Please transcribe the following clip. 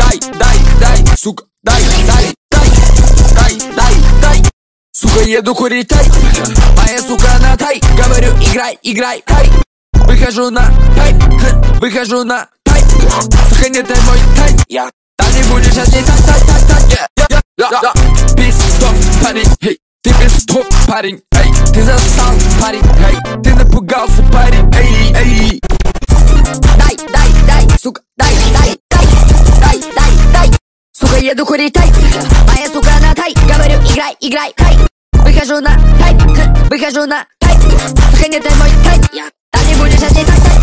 дай, сука, дай. Сука, еду курить тай. Моя сука на тай. Говорю, играй, тай. Выхожу на тай. Сука, не тай мой тай. Да не будешь одни тай. Пиздов, парень, эй. Ты пиздов, парень, эй. Ты засал, парень, эй. Ты напугался, парень, эй. Дай, сука, дай. Сука, еду курить тай. Моя сука на тай. Говорю, играй, тай. Выхожу на тай. Сука, не тай мой тай. Да не будешь одни тай.